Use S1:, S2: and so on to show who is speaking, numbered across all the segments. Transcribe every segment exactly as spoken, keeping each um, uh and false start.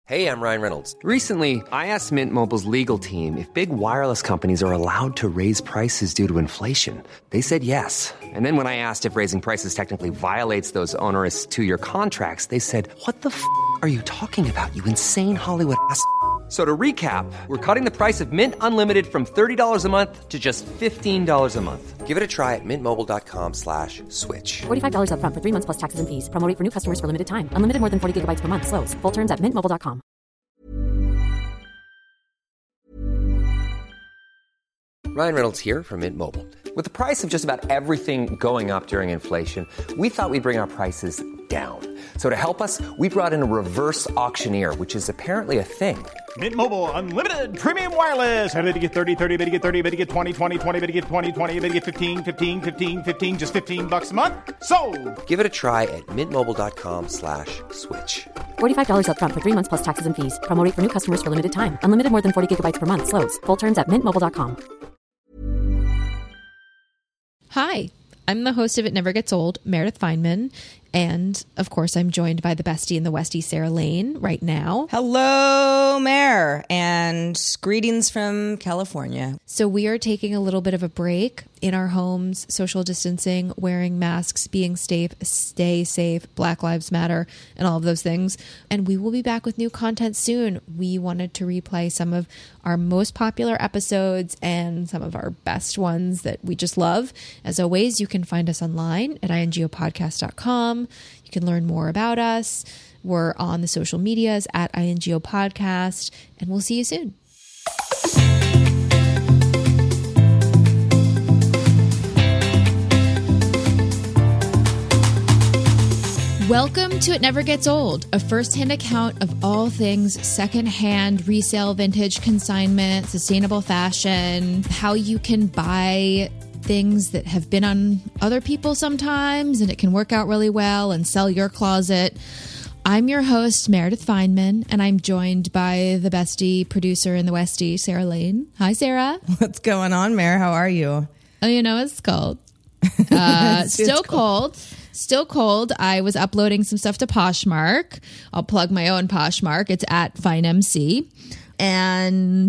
S1: Hey, I'm Ryan Reynolds.
S2: Recently, I asked Mint Mobile's legal team if big wireless companies are allowed to raise prices due to inflation. They said yes. And then when I asked if raising prices technically violates those onerous two-year contracts, they said, what the f*** are you talking about, you insane Hollywood ass f- So to recap, we're cutting the price of Mint Unlimited from thirty dollars a month to just fifteen dollars a month.
S1: Give it a try at mintmobile.com slash switch.
S3: forty-five dollars up front for three months plus taxes and fees. Promo rate for new customers for limited time. Unlimited more than forty gigabytes per month. Slows full terms at mint mobile dot com.
S1: Ryan Reynolds here from Mint Mobile.
S2: With the price of just about everything going up during inflation, we thought we'd bring our prices down. So to help us, we brought in a reverse auctioneer, which is apparently a thing.
S4: Mint Mobile Unlimited Premium Wireless. How to get thirty, thirty, how to get thirty, how to get twenty, twenty, twenty, how to get twenty, twenty, how to get fifteen, fifteen, fifteen, fifteen, just fifteen bucks a month? Sold!
S1: Give it a try at mintmobile.com slash switch.
S3: forty-five dollars up front for three months plus taxes and fees. Promo rate for new customers for limited time. Unlimited more than forty gigabytes per month. Slows full terms at mint mobile dot com.
S5: Hi, I'm the host of It Never Gets Old, Meredith Fineman. And, of course, I'm joined by the bestie in the Westie, Sarah Lane, right now.
S6: Hello, Mare, and greetings from California.
S5: So we are taking a little bit of a break in our homes, social distancing, wearing masks, being safe, stay safe, Black Lives Matter, and all of those things. And we will be back with new content soon. We wanted to replay some of our most popular episodes and some of our best ones that we just love. As always, you can find us online at i n g o podcast dot com. You can learn more about us. We're on the social medias at I N G O Podcast, and we'll see you soon. Welcome to It Never Gets Old, a first-hand account of all things second-hand, resale, vintage, consignment, sustainable fashion, how you can buy things that have been on other people sometimes and it can work out really well and sell your closet. I'm your host, Meredith Fineman, and I'm joined by the bestie producer in the Westie, Sarah Lane. Hi, Sarah.
S6: What's going on, Mare? How are you?
S5: Oh, you know, it's cold. Uh,
S6: it's
S5: still
S6: cold.
S5: cold. Still cold. I was uploading some stuff to Poshmark. I'll plug my own Poshmark. It's at FineMC. And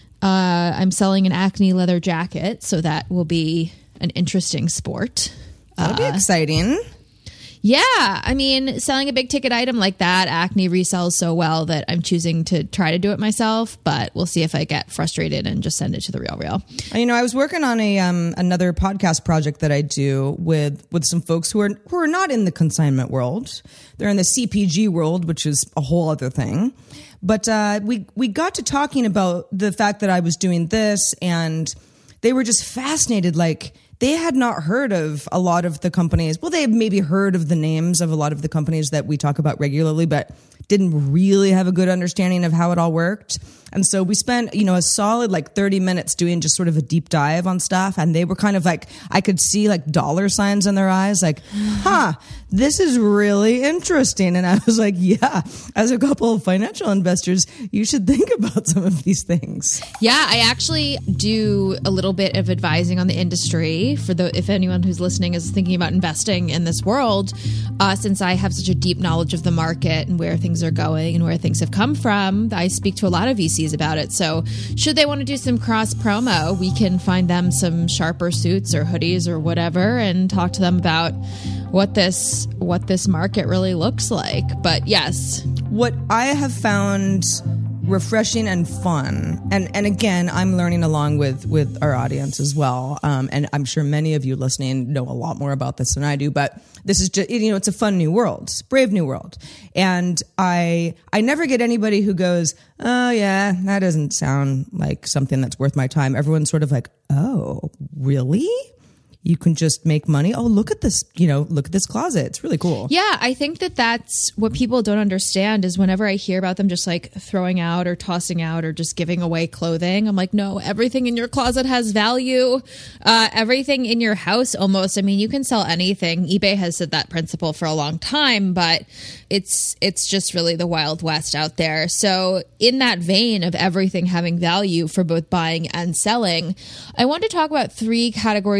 S5: uh, I'm selling an Acne leather jacket, so that will be an interesting sport.
S6: That'll be
S5: Uh,
S6: exciting.
S5: Yeah, I mean, selling a big ticket item like that, Acne resells so well that I'm choosing to try to do it myself, but we'll see if I get frustrated and just send it to the Real Real.
S6: You know, I was working on a um, another podcast project that I do with with some folks who are who are not in the consignment world. They're in the C P G world, which is a whole other thing. But uh, we we got to talking about the fact that I was doing this, and they were just fascinated, like, they had not heard of a lot of the companies. Well, they had maybe heard of the names of a lot of the companies that we talk about regularly, but didn't really have a good understanding of how it all worked. And so we spent, you know, a solid like thirty minutes doing just sort of a deep dive on stuff. And they were kind of like, I could see like dollar signs in their eyes, like, huh, this is really interesting. And I was like, yeah, as a couple of financial investors, you should think about some of these things.
S5: Yeah, I actually do a little bit of advising on the industry for the if anyone who's listening is thinking about investing in this world, uh, since I have such a deep knowledge of the market and where things are going and where things have come from. I speak to a lot of V Cs about it. So should they want to do some cross promo, we can find them some sharper suits or hoodies or whatever and talk to them about what this what this market really looks like. But yes,
S6: what I have found refreshing and fun, and and again, I'm learning along with with our audience as well, um, and I'm sure many of you listening know a lot more about this than I do, but this is just, you know, it's a fun new world, brave new world. And I I never get anybody who goes, oh yeah, that doesn't sound like something that's worth my time. Everyone's sort of like, oh, really? You can just make money. Oh, look at this, you know, look at this closet. It's really cool.
S5: Yeah, I think that that's what people don't understand is whenever I hear about them just like throwing out or tossing out or just giving away clothing, I'm like, no, everything in your closet has value. Uh, everything in your house almost. I mean, you can sell anything. eBay has said that principle for a long time, but it's it's just really the Wild West out there. So in that vein of everything having value for both buying and selling, I want to talk about three categories of things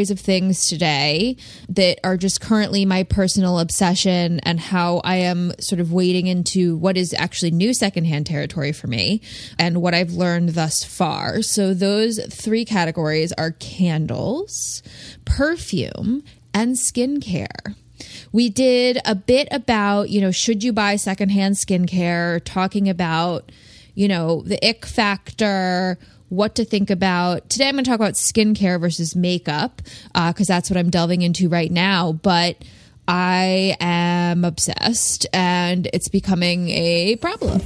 S5: things today that are just currently my personal obsession and how I am sort of wading into what is actually new secondhand territory for me and what I've learned thus far. So those three categories are candles, perfume, and skincare. We did a bit about, you know, should you buy secondhand skincare, talking about, you know, the ick factor, what to think about. Today I'm going to talk about skincare versus makeup because uh, that's what I'm delving into right now. But I am obsessed and it's becoming a problem.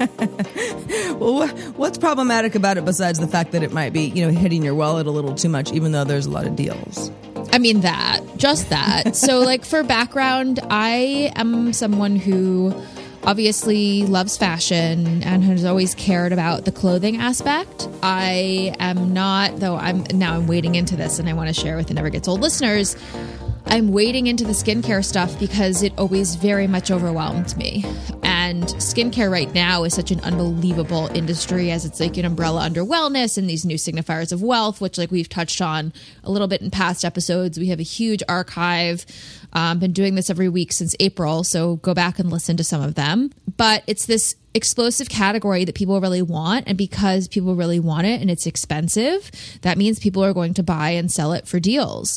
S6: Well, what's problematic about it besides the fact that it might be, you know, hitting your wallet a little too much, even though there's a lot of deals?
S5: I mean, that, just that. So like for background, I am someone who obviously loves fashion and has always cared about the clothing aspect. I am not, though I'm now I'm wading into this and I want to share with the Never Gets Old listeners. I'm wading into the skincare stuff because it always very much overwhelmed me. And skincare right now is such an unbelievable industry as it's like an umbrella under wellness and these new signifiers of wealth, which like we've touched on a little bit in past episodes. We have a huge archive. Um, been doing this every week since April, so go back and listen to some of them. But it's this explosive category that people really want, and because people really want it and it's expensive, that means people are going to buy and sell it for deals.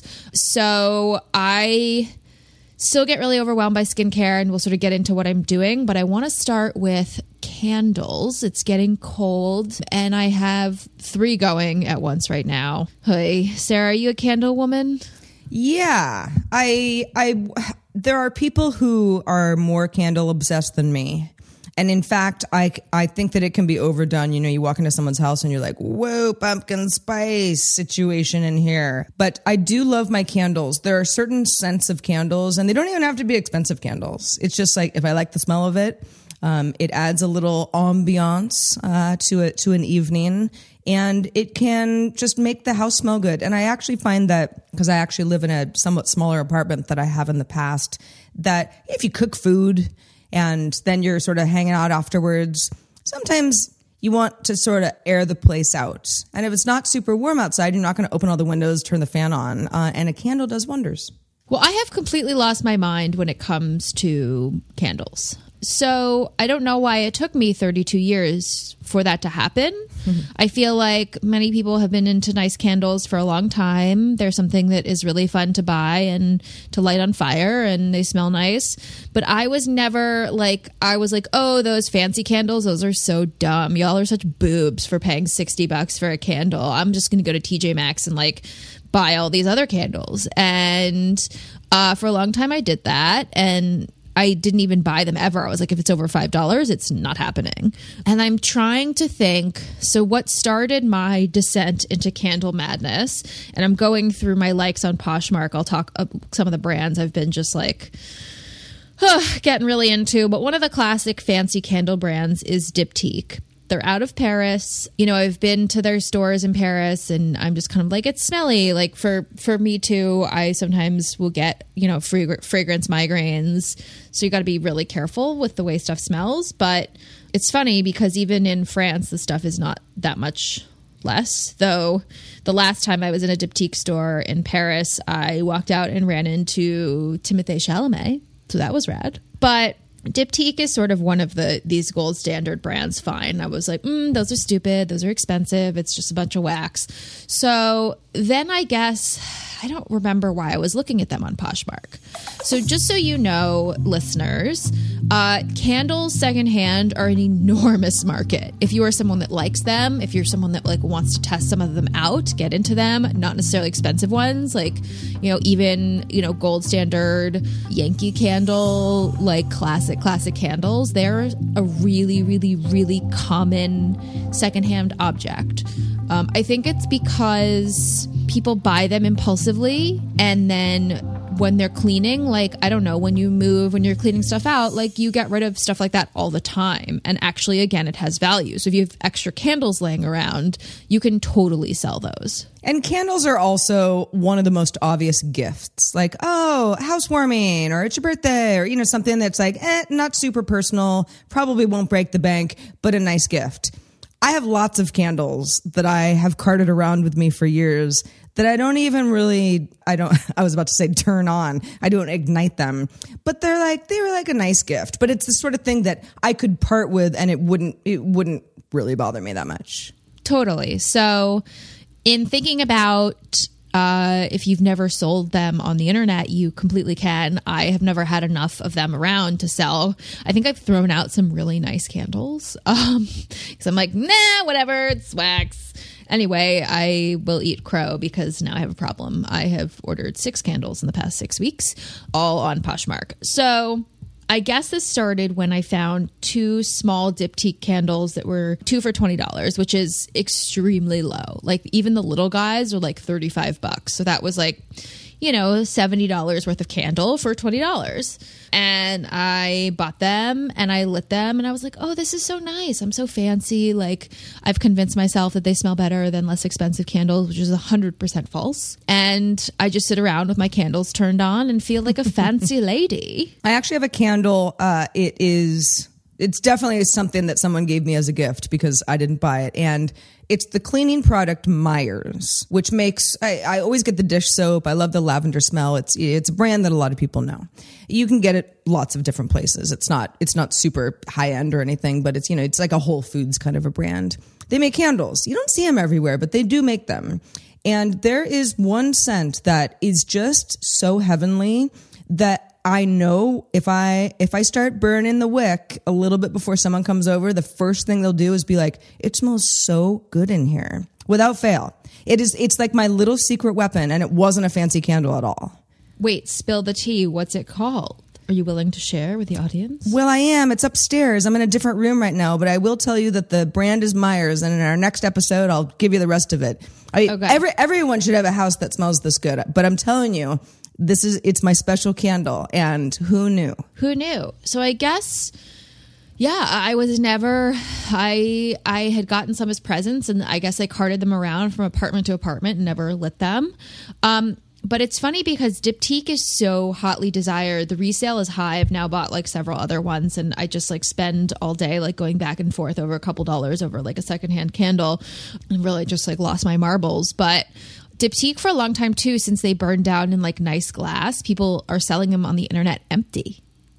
S5: So I still get really overwhelmed by skincare, and we'll sort of get into what I'm doing, but I want to start with candles. It's getting cold, and I have three going at once right now. Hey, Sarah, are you a candle woman?
S6: Yeah, I, I, there are people who are more candle obsessed than me. And in fact, I, I think that it can be overdone. You know, you walk into someone's house and you're like, whoa, pumpkin spice situation in here. But I do love my candles. There are certain scents of candles, and they don't even have to be expensive candles. It's just like, if I like the smell of it, um, it adds a little ambiance uh, to it, to an evening. And it can just make the house smell good. And I actually find that, because I actually live in a somewhat smaller apartment than I have in the past, that if you cook food and then you're sort of hanging out afterwards, sometimes you want to sort of air the place out. And if it's not super warm outside, you're not going to open all the windows, turn the fan on, uh, and a candle does wonders.
S5: Well, I have completely lost my mind when it comes to candles. So I don't know why it took me thirty-two years for that to happen. Mm-hmm. I feel like many people have been into nice candles for a long time. They're something that is really fun to buy and to light on fire, and they smell nice. But I was never like, I was like, oh, those fancy candles, those are so dumb. Y'all are such boobs for paying sixty bucks for a candle. I'm just going to go to T J Maxx and like buy all these other candles. And uh, for a long time I did that. And I didn't even buy them ever. I was like, if it's over five dollars, it's not happening. And I'm trying to think, so what started my descent into candle madness? And I'm going through my likes on Poshmark. I'll talk uh, some of the brands I've been just like uh, getting really into. But one of the classic fancy candle brands is Diptyque. They're out of Paris. You know, I've been to their stores in Paris and I'm just kind of like, it's smelly. Like for, for me too, I sometimes will get, you know, frag- fragrance migraines. So you got to be really careful with the way stuff smells. But it's funny because even in France, the stuff is not that much less. Though the last time I was in a Diptyque store in Paris, I walked out and ran into Timothée Chalamet. So that was rad. But Diptyque is sort of one of the these gold standard brands. Fine. I was like, mm, those are stupid. Those are expensive. It's just a bunch of wax. So then I guess I don't remember why I was looking at them on Poshmark. So just so you know, listeners, uh, candles secondhand are an enormous market. If you are someone that likes them, if you're someone that like wants to test some of them out, get into them. Not necessarily expensive ones, like, you know, even, you know, gold standard Yankee Candle, like classic, classic candles. They're a really, really, really common secondhand object. Um, I think it's because people buy them impulsively, and then when they're cleaning, like, I don't know, when you move, when you're cleaning stuff out, like you get rid of stuff like that all the time. And actually, again, it has value. So if you have extra candles laying around, you can totally sell those.
S6: And candles are also one of the most obvious gifts. Like, oh, housewarming, or it's your birthday, or, you know, something that's like, eh, not super personal, probably won't break the bank, but a nice gift. I have lots of candles that I have carted around with me for years that I don't even really, I don't, I was about to say turn on. I don't ignite them, but they're like, they were like a nice gift, but it's the sort of thing that I could part with and it wouldn't, it wouldn't really bother me that much.
S5: Totally. So in thinking about, uh, if you've never sold them on the internet, you completely can. I have never had enough of them around to sell. I think I've thrown out some really nice candles. Um, cause I'm like, nah, whatever, it's wax. Anyway, I will eat crow because now I have a problem. I have ordered six candles in the past six weeks, all on Poshmark. So I guess this started when I found two small diptyque candles that were two for twenty dollars, which is extremely low. Like even the little guys are like thirty-five bucks. So that was like, you know, seventy dollars worth of candle for twenty dollars. And I bought them and I lit them and I was like, oh, this is so nice. I'm so fancy. Like I've convinced myself that they smell better than less expensive candles, which is one hundred percent false. And I just sit around with my candles turned on and feel like a fancy lady.
S6: I actually have a candle. Uh, it is, it's definitely something that someone gave me as a gift because I didn't buy it. And it's the cleaning product Myers, which makes, I, I always get the dish soap. I love the lavender smell. It's it's a brand that a lot of people know. You can get it lots of different places. It's not it's not super high end or anything, but it's, you know, it's like a Whole Foods kind of a brand. They make candles. You don't see them everywhere, but they do make them. And there is one scent that is just so heavenly that I know if I if I start burning the wick a little bit before someone comes over, the first thing they'll do is be like, it smells so good in here. Without fail. It is it's like my little secret weapon, and it wasn't a fancy candle at all.
S5: Wait, spill the tea. What's it called? Are you willing to share with the audience?
S6: Well, I am. It's upstairs. I'm in a different room right now, but I will tell you that the brand is Myers, and in our next episode, I'll give you the rest of it. I,
S5: okay.
S6: every, everyone should have a house that smells this good, but I'm telling you, this is it's my special candle, and who knew?
S5: Who knew? So I guess, yeah, I was never. I I had gotten some as presents, and I guess I carted them around from apartment to apartment and never lit them. Um, but it's funny because diptyque is so hotly desired. The resale is high. I've now bought like several other ones, and I just like spend all day like going back and forth over a couple dollars over like a secondhand candle, and really just like lost my marbles, but. Diptyque for a long time too, since they burned down in like nice glass, people are selling them on the internet empty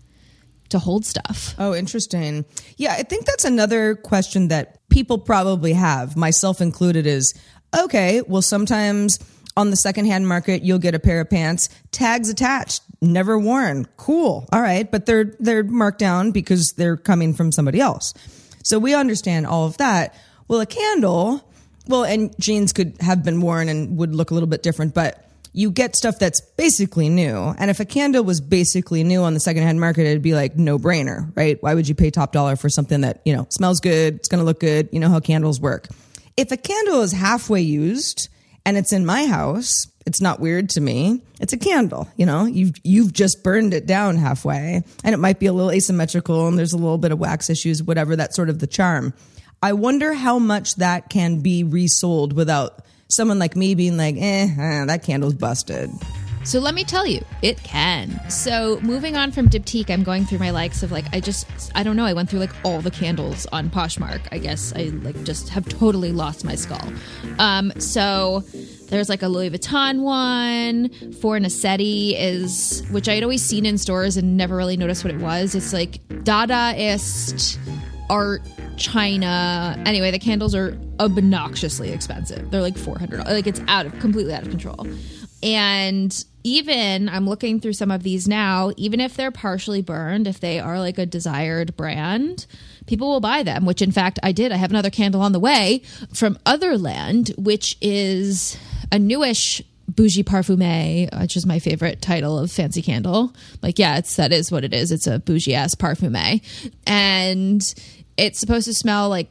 S5: to hold stuff.
S6: Oh, interesting. Yeah, I think that's another question that people probably have, myself included, is, okay, well, sometimes on the secondhand market, you'll get a pair of pants, tags attached, never worn. Cool. All right. But they're, they're marked down because they're coming from somebody else. So we understand all of that. Well, a candle... Well, and jeans could have been worn and would look a little bit different, but you get stuff that's basically new. And if a candle was basically new on the secondhand market, it'd be like no brainer, right? Why would you pay top dollar for something that, you know, smells good, it's going to look good, you know how candles work. If a candle is halfway used and it's in my house, it's not weird to me. It's a candle, you know, you've, you've just burned it down halfway, and it might be a little asymmetrical and there's a little bit of wax issues, whatever, that's sort of the charm. I wonder how much that can be resold without someone like me being like, eh, eh, that candle's busted.
S5: So let me tell you, it can. So moving on from diptyque, I'm going through my likes of like, I just, I don't know, I went through like all the candles on Poshmark. I guess I like just have totally lost my skull. Um, so there's like a Louis Vuitton one. For Nassetti is, which I had always seen in stores and never really noticed what it was. It's like Dadaist art China. Anyway, the candles are obnoxiously expensive. They're like four hundred dollars. Like it's out of completely out of control. And even I'm looking through some of these now, even if they're partially burned, if they are like a desired brand, people will buy them, which in fact I did. I have another candle on the way from Otherland, which is a newish Bougie Parfumé, which is my favorite title of fancy candle. Like, yeah, it's that is what it is. It's a bougie ass parfumé. And it's supposed to smell like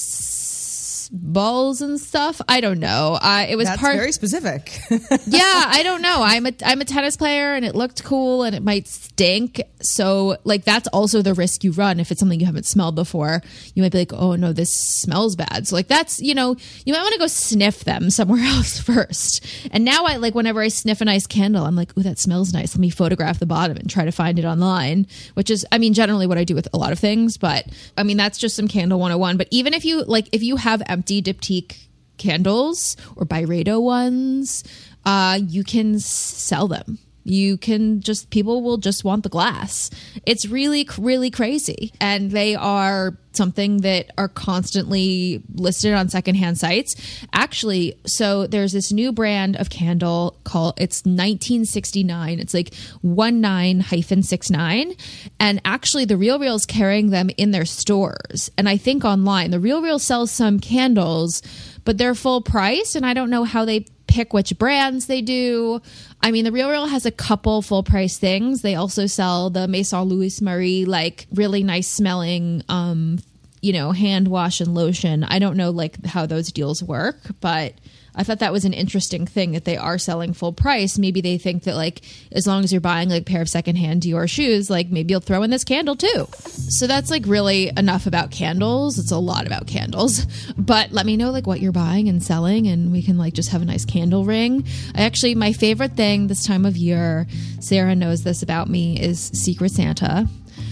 S5: tennis balls and stuff. I don't know. Uh, it was
S6: That's
S5: part
S6: very specific.
S5: Yeah, I don't know. I'm a I'm a tennis player, and it looked cool, and it might stink. So like that's also the risk you run if it's something you haven't smelled before. You might be like, oh no, this smells bad. So like that's, you know, you might want to go sniff them somewhere else first. And now I like whenever I sniff a nice candle, I'm like, oh, that smells nice. Let me photograph the bottom and try to find it online, which is, I mean, generally what I do with a lot of things. But I mean, that's just some candle one oh one. But even if you like, if you have empty Diptyque candles or Byredo ones, uh, you can sell them. You can just, people will just want the glass. It's really, really crazy. And they are something that are constantly listed on secondhand sites. Actually, so there's this new brand of candle called, it's nineteen sixty-nine. It's like nineteen sixty-nine. And actually the Real Real is carrying them in their stores. And I think online, the Real Real sells some candles, but they're full price. And I don't know how they pick which brands they do. I mean, the Real Real has a couple full price things. They also sell the Maison Louis Marie, like really nice smelling, um, you know, hand wash and lotion. I don't know like how those deals work, but I thought that was an interesting thing that they are selling full price. Maybe they think that like, as long as you're buying like a pair of secondhand Dior shoes, like maybe you'll throw in this candle too. So that's like really enough about candles. It's a lot about candles, but let me know like what you're buying and selling, and we can like just have a nice candle ring. I actually, my favorite thing this time of year, Sarah knows this about me, is Secret Santa.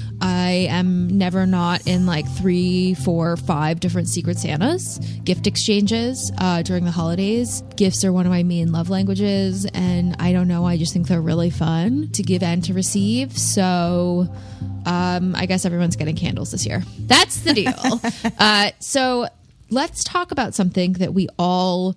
S5: I am never not in like three, four, five different Secret Santas. Gift exchanges uh, during the holidays. Gifts are one of my main love languages, and I don't know, I just think they're really fun to give and to receive. So um, I guess everyone's getting candles this year. That's the deal. uh, so let's talk about something that we all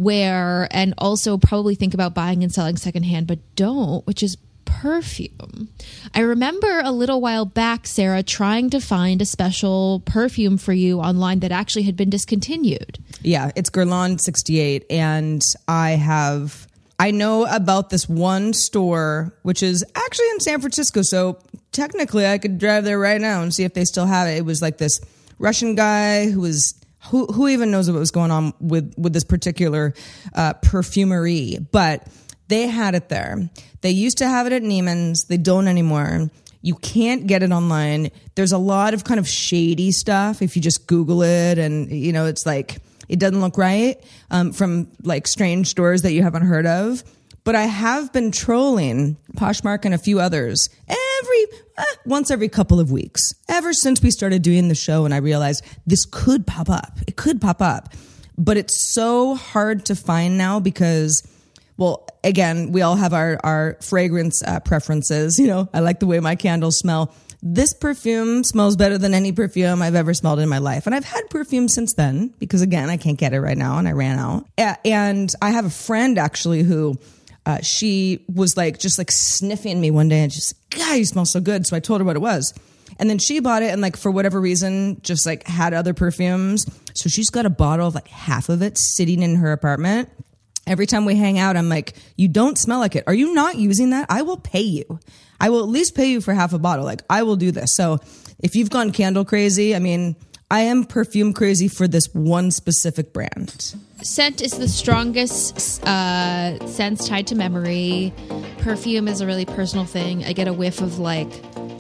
S5: wear and also probably think about buying and selling secondhand, but don't, which is perfume. I remember a little while back, Sarah, trying to find a special perfume for you online that actually had been discontinued.
S6: Yeah, it's Guerlain sixty-eight. And I have, I know about this one store, which is actually in San Francisco. So technically I could drive there right now and see if they still have it. It was like this Russian guy who was, who, who even knows what was going on with, with this particular uh, perfumery, but they had it there. They used to have it at Neiman's. They don't anymore. You can't get it online. There's a lot of kind of shady stuff if you just Google it, and you know it's like it doesn't look right um, from like strange stores that you haven't heard of. But I have been trolling Poshmark and a few others every eh, once every couple of weeks ever since we started doing the show, and I realized this could pop up. It could pop up, but it's so hard to find now because, well, again, we all have our, our fragrance uh, preferences. You know, I like the way my candles smell. This perfume smells better than any perfume I've ever smelled in my life. And I've had perfume since then because, again, I can't get it right now and I ran out. And I have a friend actually who uh, she was like just like sniffing me one day and just, God, you smell so good. So I told her what it was. And then she bought it and like for whatever reason just like had other perfumes. So she's got a bottle of like half of it sitting in her apartment. Every time we hang out, I'm like, you don't smell like it. Are you not using that? I will pay you. I will at least pay you for half a bottle. Like, I will do this. So if you've gone candle crazy, I mean, I am perfume crazy for this one specific brand.
S5: Scent is the strongest uh, sense tied to memory. Perfume is a really personal thing. I get a whiff of like,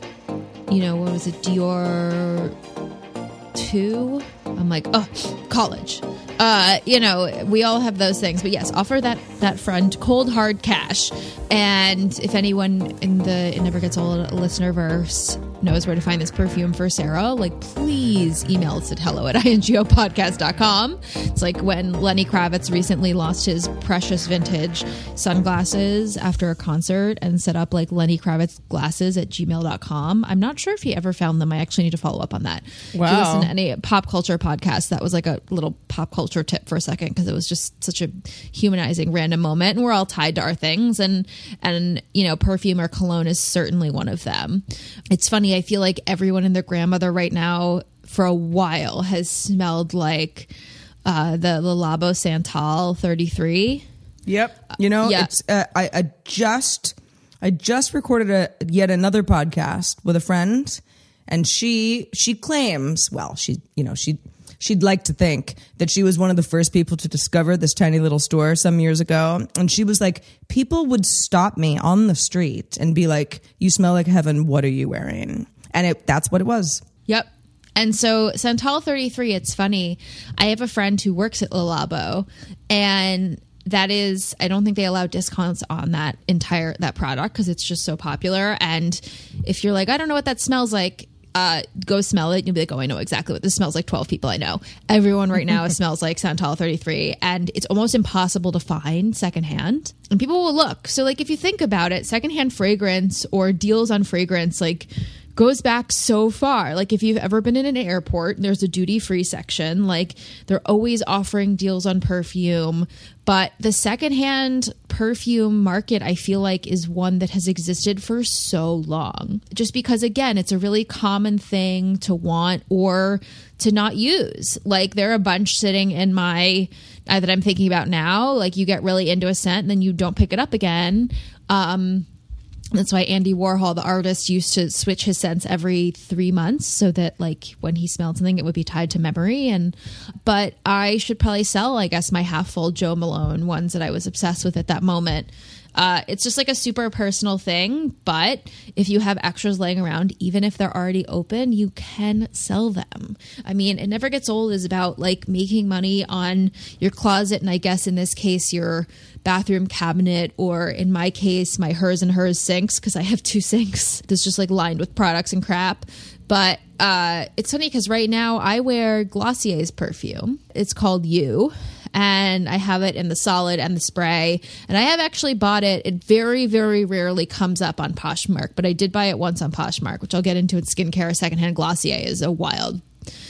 S5: you know, what was it, Dior two? I'm like, oh, college. Uh, you know, we all have those things, but yes, offer that, that friend cold, hard cash. And if anyone in the It Never Gets Old listenerverse knows where to find this perfume for Sarah, like, please email us at hello at ingopodcast dot com. It's like when Lenny Kravitz recently lost his precious vintage sunglasses after a concert and set up like Lenny Kravitz glasses at gmail dot com. I'm not sure if he ever found them. I actually need to follow up on that.
S6: Wow.
S5: If you listen to any pop culture podcast, that was like a little pop culture tip for a second because it was just such a humanizing random moment, and we're all tied to our things, and and you know, perfume or cologne is certainly one of them. It's funny, I feel like everyone and their grandmother right now for a while has smelled like uh the Le Labo Santal thirty-three.
S6: Yep. You know,
S5: yeah.
S6: it's uh, I, I just I just recorded a yet another podcast with a friend, and she she claims, well, she you know she she'd like to think that she was one of the first people to discover this tiny little store some years ago. And she was like, people would stop me on the street and be like, you smell like heaven. What are you wearing? And it, that's what it was.
S5: Yep. And so Santal thirty-three, it's funny. I have a friend who works at Le Labo, and that is, I don't think they allow discounts on that entire, that product because it's just so popular. And if you're like, I don't know what that smells like, uh, go smell it. You'll be like, oh, I know exactly what this smells like. twelve people I know. Everyone right now smells like Santal thirty-three, and it's almost impossible to find secondhand. And people will look. So like, if you think about it, secondhand fragrance or deals on fragrance, like, goes back so far. Like if you've ever been in an airport, there's a duty free section. Like they're always offering deals on perfume. But the secondhand perfume market, I feel like, is one that has existed for so long. Just because, again, it's a really common thing to want or to not use. Like there are a bunch sitting in my, uh, that I'm thinking about now. Like you get really into a scent and then you don't pick it up again. Um, That's why Andy Warhol, the artist, used to switch his scents every three months so that like when he smelled something, it would be tied to memory. And but I should probably sell, I guess, my half full Jo Malone ones that I was obsessed with at that moment. Uh, it's just like a super personal thing. But if you have extras laying around, even if they're already open, you can sell them. I mean, It Never Gets Old is about like making money on your closet. And I guess in this case, your bathroom cabinet, or in my case, my hers and hers sinks, because I have two sinks that's just like lined with products and crap. But uh, it's funny because right now I wear Glossier's perfume. It's called You. And I have it in the solid and the spray. And I have actually bought it. It very, very rarely comes up on Poshmark, but I did buy it once on Poshmark, which I'll get into in skincare. Secondhand Glossier is a wild,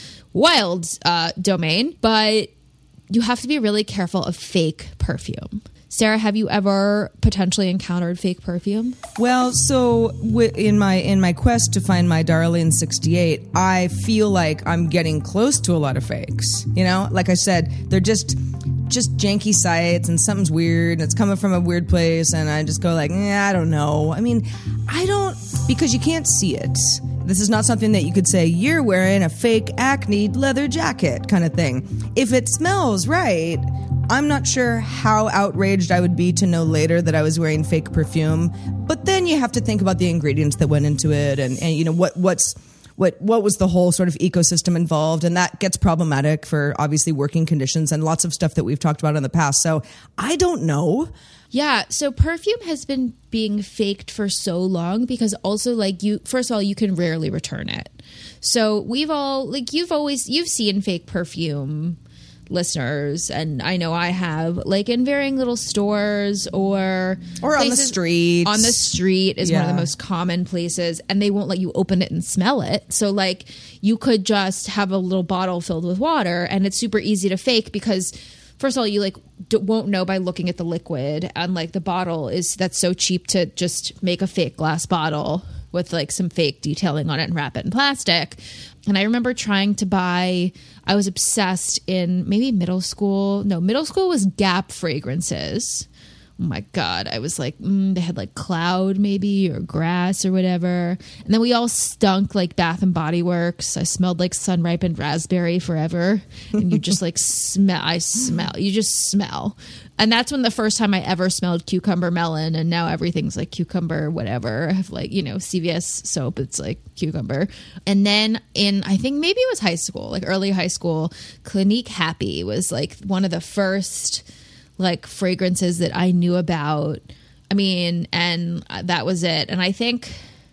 S5: wild uh, domain. But you have to be really careful of fake perfume. Sarah, have you ever potentially encountered fake perfume?
S6: Well, so w- in my in my quest to find my Darlene sixty-eight, I feel like I'm getting close to a lot of fakes. You know, like I said, they're just just janky sites, and something's weird, and it's coming from a weird place, and I just go like, eh, I don't know. I mean, I don't, because you can't see it. This is not something that you could say, you're wearing a fake Acne leather jacket kind of thing. If it smells right, I'm not sure how outraged I would be to know later that I was wearing fake perfume. But then you have to think about the ingredients that went into it, and, and you know, what what's what what was the whole sort of ecosystem involved, and that gets problematic for obviously working conditions and lots of stuff that we've talked about in the past. So I don't know.
S5: Yeah, so perfume has been being faked for so long because also, like, you, first of all, you can rarely return it. So we've all, like, you've always, you've seen fake perfume, listeners, and I know I have, like in varying little stores or
S6: or on the street.
S5: On the street is
S6: yeah.
S5: one of the most common places, and they won't let you open it and smell it. So like you could just have a little bottle filled with water, and it's super easy to fake because first of all, you like d- won't know by looking at the liquid, and like the bottle is, that's so cheap to just make a fake glass bottle with like some fake detailing on it and wrap it in plastic. And I remember trying to buy, I was obsessed in maybe middle school. No, middle school was Gap fragrances. Oh my God. I was like, mm, they had like cloud maybe or grass or whatever. And then we all stunk like Bath and Body Works. I smelled like sun ripened raspberry forever. And you just like smell, I smell, you just smell. And that's when the first time I ever smelled cucumber melon. And now everything's like cucumber, whatever. I have like, you know, C V S soap. It's like cucumber. And then in, I think maybe it was high school, like early high school, Clinique Happy was like one of the first like fragrances that I knew about. I mean, and that was it. And I think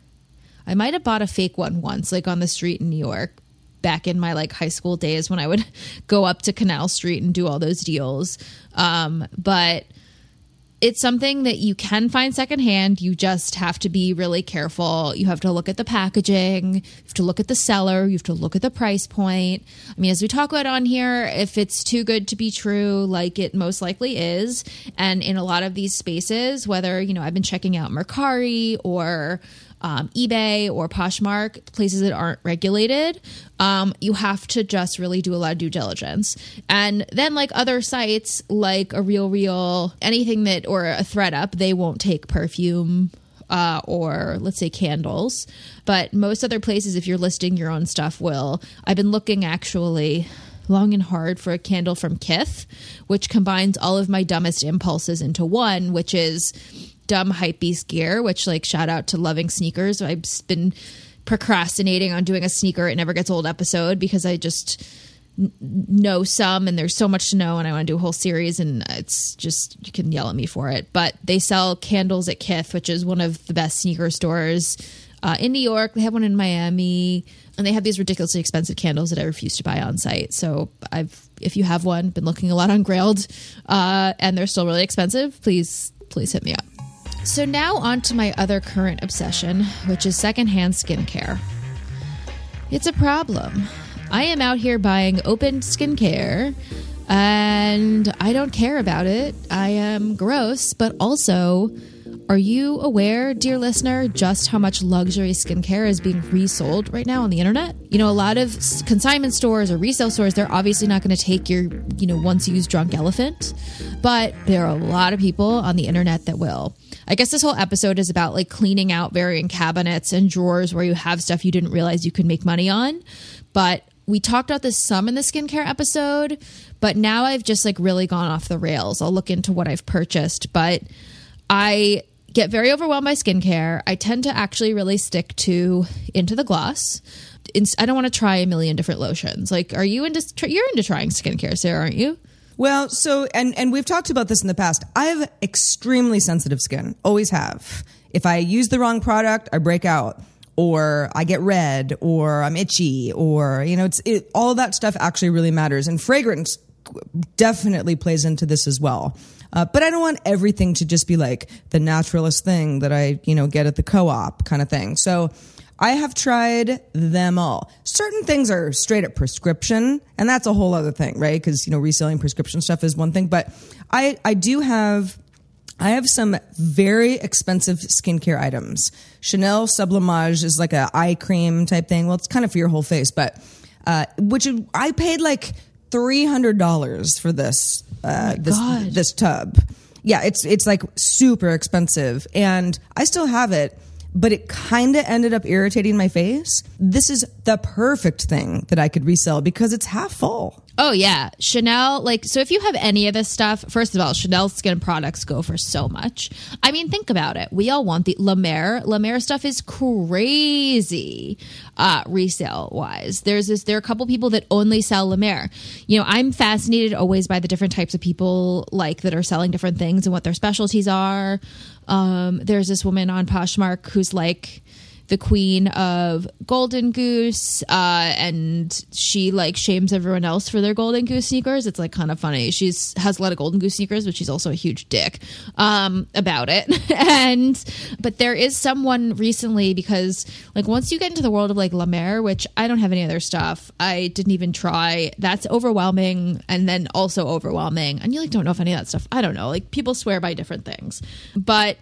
S5: I might have bought a fake one once, like on the street in New York, back in my like high school days when I would go up to Canal Street and do all those deals. Um, but it's something that you can find secondhand. You just have to be really careful. You have to look at the packaging. You have to look at the seller. You have to look at the price point. I mean, as we talk about on here, if it's too good to be true, like it most likely is. And in a lot of these spaces, whether, you know, I've been checking out Mercari or Um, eBay or Poshmark, places that aren't regulated, um, you have to just really do a lot of due diligence. And then like other sites like a Real Real, anything that, or a ThredUp, they won't take perfume uh, or let's say candles. But most other places, if you're listing your own stuff, will. I've been looking actually long and hard for a candle from Kith, which combines all of my dumbest impulses into one, which is dumb hypebeast gear, which like shout out to Loving Sneakers. I've been procrastinating on doing a sneaker It Never Gets Old episode because I just n- know some and there's so much to know and I want to do a whole series and it's just, you can yell at me for it. But they sell candles at Kith, which is one of the best sneaker stores uh, in New York. They have one in Miami and they have these ridiculously expensive candles that I refuse to buy on site. So I've, if you have one, been looking a lot on Grailed uh, and they're still really expensive, please, please hit me up. So now on to my other current obsession, which is secondhand skincare. It's a problem. I am out here buying open skincare and I don't care about it. I am gross, but also, are you aware, dear listener, just how much luxury skincare is being resold right now on the internet? You know, a lot of consignment stores or resale stores, they're obviously not going to take your, you know, once used drunk elephant, but there are a lot of people on the internet that will. I guess this whole episode is about like cleaning out varying cabinets and drawers where you have stuff you didn't realize you could make money on. But we talked about this some in the skincare episode, but now I've just like really gone off the rails. I'll look into what I've purchased, but I get very overwhelmed by skincare. I tend to actually really stick to Into the Gloss. I don't want to try a million different lotions. Like, are you into, you're into trying skincare, Sarah, aren't you?
S6: Well, so, and, and we've talked about this in the past. I have extremely sensitive skin. Always have. If I use the wrong product, I break out, or I get red, or I'm itchy, or, you know, it's, it, all of that stuff actually really matters. And fragrance definitely plays into this as well. Uh, but I don't want everything to just be like the naturalist thing that I, you know, get at the co-op kind of thing. So I have tried them all. Certain things are straight up prescription, and that's a whole other thing, right? Because, you know, reselling prescription stuff is one thing. But I, I do have, I have some very expensive skincare items. Chanel Sublimage is like a eye cream type thing. Well, it's kind of for your whole face, but uh, which I paid like three hundred dollars for this uh,
S5: oh
S6: this
S5: God.
S6: this tub. Yeah, it's it's like super expensive, and I still have it. But it kind of ended up irritating my face. This is the perfect thing that I could resell because it's half full.
S5: Oh, yeah. Chanel, like, so if you have any of this stuff, first of all, Chanel skin products go for so much. I mean, think about it. We all want the La Mer. La Mer stuff is crazy uh, resale wise. There's this, there are a couple people that only sell La Mer. You know, I'm fascinated always by the different types of people like that are selling different things and what their specialties are. Um, there's this woman on Poshmark who's like the queen of Golden Goose, uh, and she like shames everyone else for their Golden Goose sneakers. It's like kind of funny. She's has a lot of Golden Goose sneakers, but she's also a huge dick um, about it. and but there is someone recently, because like once you get into the world of like La Mer, which I don't have any other stuff, I didn't even try. That's overwhelming, and then also overwhelming, and you like don't know if any of that stuff. I don't know. Like people swear by different things, but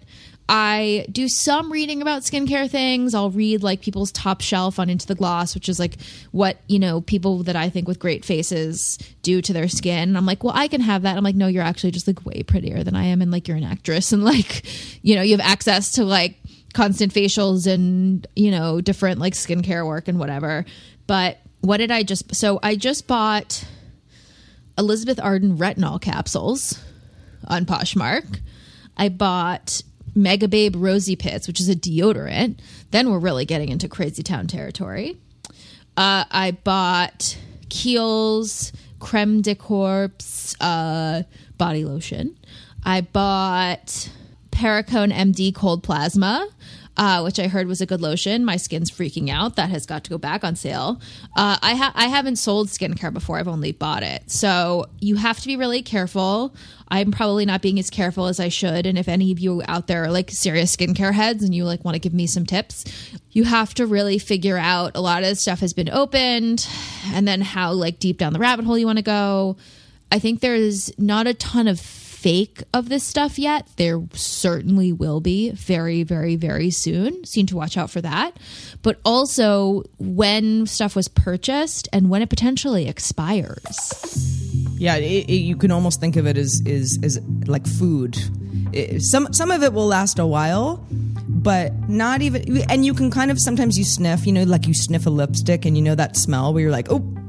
S5: I do some reading about skincare things. I'll read like people's top shelf on Into the Gloss, which is like what, you know, people that I think with great faces do to their skin. And I'm like, well, I can have that. I'm like, no, you're actually just like way prettier than I am. And like, you're an actress and like, you know, you have access to like constant facials and, you know, different like skincare work and whatever. But what did I just, so I just bought Elizabeth Arden retinol capsules on Poshmark. I bought Mega Babe Rosy Pits, which is a deodorant. Then we're really getting into crazy town territory. Uh, I bought Kiehl's Creme de Corps uh, body lotion. I bought Perricone M D Cold Plasma, uh, which I heard was a good lotion. My skin's freaking out. That has got to go back on sale. Uh, I, ha- I haven't sold skincare before. I've only bought it. So you have to be really careful. I'm probably not being as careful as I should. And if any of you out there are like serious skincare heads and you like want to give me some tips, you have to really figure out a lot of this stuff has been opened and then how like deep down the rabbit hole you want to go. I think there's not a ton of fake of this stuff yet. There certainly will be very, very, very soon. So you need to watch out for that. But also when stuff was purchased and when it potentially expires.
S6: Yeah, it, it, you can almost think of it as is as like food. It, some some of it will last a while, but not even. And you can kind of sometimes you sniff, you know, like you sniff a lipstick, and you know that smell where you're like, oh,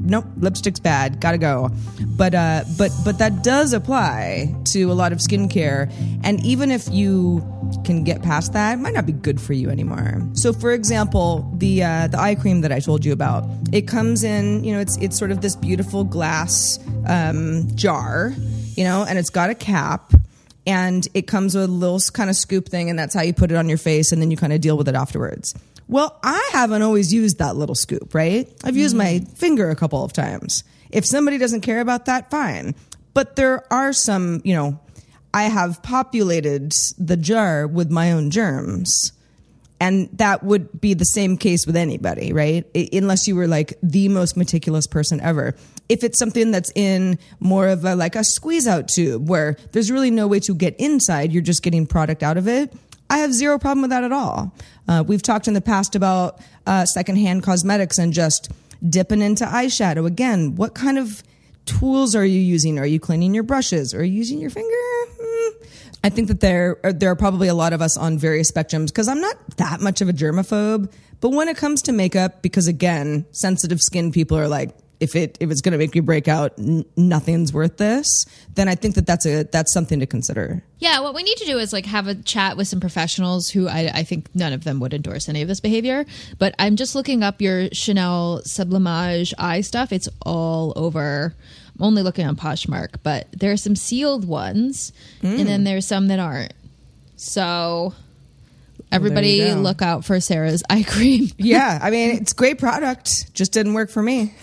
S6: nope, lipstick's bad, gotta go. But uh, but but that does apply to a lot of skincare, and even if you can get past that, it might not be good for you anymore. So, for example, the uh, the eye cream that I told you about, it comes in, you know, it's it's sort of this beautiful glass um, jar, you know, and it's got a cap. And it comes with a little kind of scoop thing, and that's how you put it on your face, and then you kind of deal with it afterwards. Well, I haven't always used that little scoop, right? I've used my finger a couple of times. If somebody doesn't care about that, fine. But there are some, you know, I have populated the jar with my own germs. And that would be the same case with anybody, right? I, unless you were like the most meticulous person ever. If it's something that's in more of a like a squeeze out tube where there's really no way to get inside, you're just getting product out of it, I have zero problem with that at all. Uh, we've talked in the past about uh, secondhand cosmetics and just dipping into eyeshadow. Again, what kind of tools are you using? Are you cleaning your brushes? Are you using your finger? Mm. I think that there are, there are probably a lot of us on various spectrums because I'm not that much of a germaphobe. But when it comes to makeup, because again, sensitive skin people are like, if it if it's going to make you break out, n- nothing's worth this. Then I think that that's a that's something to consider.
S5: Yeah, what we need to do is like have a chat with some professionals who I, I think none of them would endorse any of this behavior. But I'm just looking up your Chanel Sublimage eye stuff. It's all over. I'm only looking on Poshmark, but there are some sealed ones, mm. and then there's some that aren't. So everybody
S6: well,
S5: look out for Sarah's eye cream.
S6: Yeah, I mean, it's great product. Just didn't work for me.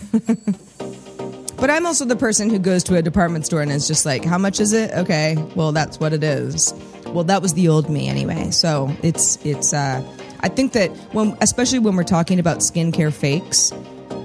S6: But I'm also the person who goes to a department store and is just like, how much is it? Okay, well, that's what it is. Well, that was the old me anyway. So it's, it's, uh, I think that when, especially when we're talking about skincare fakes,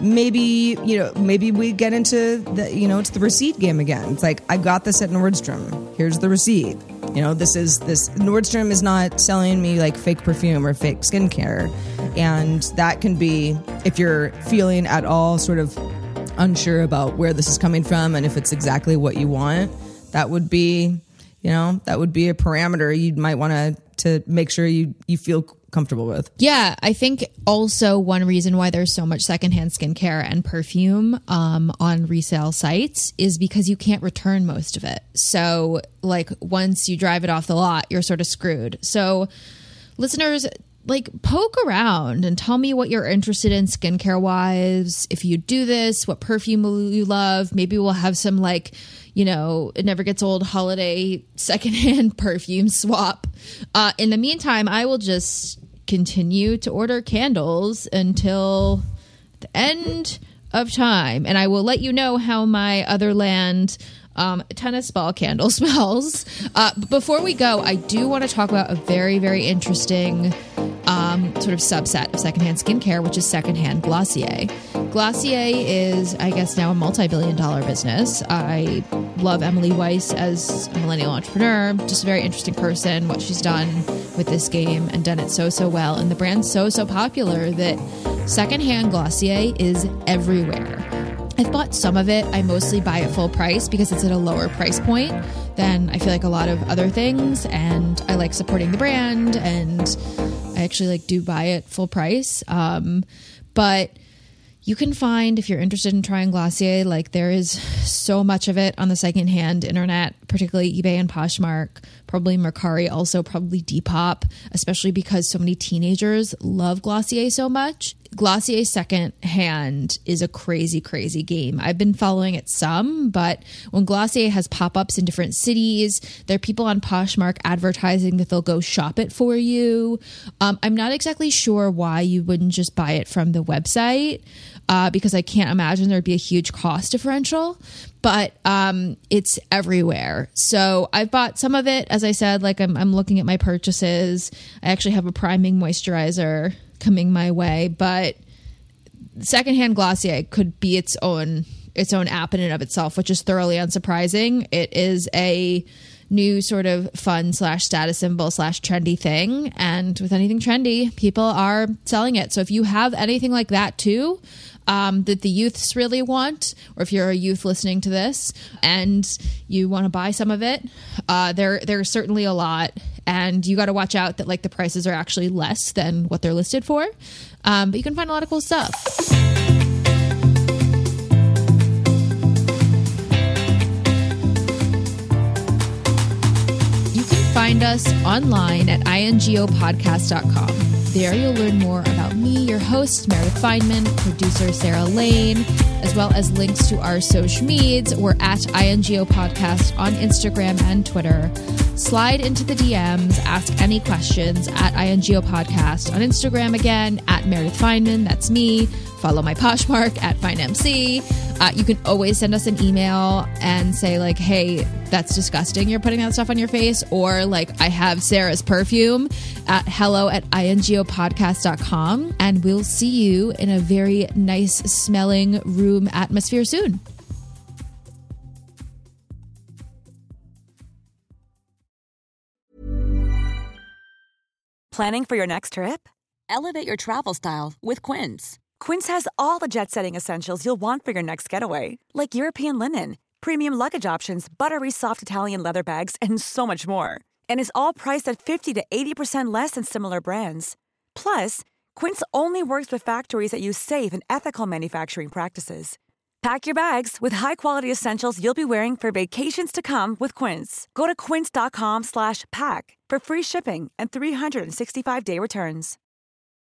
S6: maybe, you know, maybe we get into the, you know, it's the receipt game again. It's like, I got this at Nordstrom. Here's the receipt. You know, this is this Nordstrom is not selling me like fake perfume or fake skincare. And that can be, if you're feeling at all sort of unsure about where this is coming from and if it's exactly what you want, that would be, you know, that would be a parameter you might want to to make sure you, you feel comfortable with.
S5: Yeah, I think also one reason why there's so much secondhand skincare and perfume um, on resale sites is because you can't return most of it. So like once you drive it off the lot, you're sort of screwed. So listeners, like poke around and tell me what you're interested in skincare wise. If you do this, what perfume will you love? Maybe we'll have some like, you know, it never gets old holiday secondhand perfume swap. Uh, in the meantime, I will just continue to order candles until the end of time. And I will let you know how my Otherland um, tennis ball candle smells. Uh, but before we go, I do want to talk about a very, very interesting um, sort of subset of secondhand skincare, which is secondhand Glossier. Glossier is, I guess, now a multi-billion dollar business. I love Emily Weiss as a millennial entrepreneur, just a very interesting person, what she's done with this game and done it so, so well. And the brand's so, so popular that secondhand Glossier is everywhere. I've bought some of it. I mostly buy it full price because it's at a lower price point than I feel like a lot of other things. And I like supporting the brand and I actually like do buy it full price. Um, but you can find, if you're interested in trying Glossier, like there is so much of it on the secondhand internet, particularly eBay and Poshmark, probably Mercari, also probably Depop, especially because so many teenagers love Glossier so much. Glossier secondhand is a crazy, crazy game. I've been following it some, but when Glossier has pop-ups in different cities, there are people on Poshmark advertising that they'll go shop it for you. Um, I'm not exactly sure why you wouldn't just buy it from the website, uh, because I can't imagine there'd be a huge cost differential, but um, it's everywhere. So I've bought some of it. As I said, like I'm, I'm looking at my purchases. I actually have a priming moisturizer coming my way, but secondhand Glossier could be its own its own app in and of itself, which is thoroughly unsurprising. It is a new sort of fun slash status symbol slash trendy thing, and with anything trendy, people are selling it. So if you have anything like that too, um, that the youths really want, or if you're a youth listening to this and you want to buy some of it, uh, there there's certainly a lot. And you got to watch out that like the prices are actually less than what they're listed for. Um, but you can find a lot of cool stuff. find us online at i n g o podcast dot com. There you'll learn more about me, your host, Meredith Feynman, producer Sarah Lane, as well as links to our social medias. We're at I N G O Podcast on Instagram and Twitter. Slide into the D Ms, ask any questions at I N G O Podcast on Instagram again, at Meredith Feynman, that's me. Follow my Poshmark at FineMC. Uh, you can always send us an email and say like, hey, that's disgusting, you're putting that stuff on your face. Or like, I have Sarah's perfume at hello at I N G O podcast dot com. And we'll see you in a very nice smelling room atmosphere soon.
S7: Planning for your next trip? Elevate your travel style with Quince. Quince has all the jet-setting essentials you'll want for your next getaway, like European linen, premium luggage options, buttery soft Italian leather bags, and so much more. And is all priced at fifty to eighty percent less than similar brands. Plus, Quince only works with factories that use safe and ethical manufacturing practices. Pack your bags with high-quality essentials you'll be wearing for vacations to come with Quince. Go to quince dot com slash pack for free shipping and three sixty-five day returns.